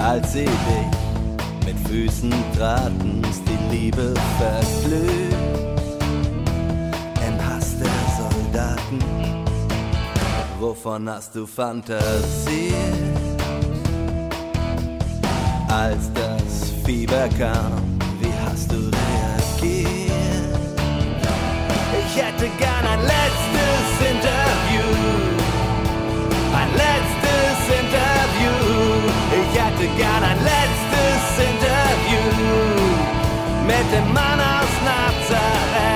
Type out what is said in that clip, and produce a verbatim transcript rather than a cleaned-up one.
als sie dich mit Füßen traten, ist die Liebe verglüht im Hass der Soldaten. Wovon hast du fantasiert, als das Fieber kam? Wie hast du reagiert? Ich hätte gern ein letztes Interview, ein letztes Interview. Ich hätte gern ein letztes Interview mit dem Mann aus Nazareth.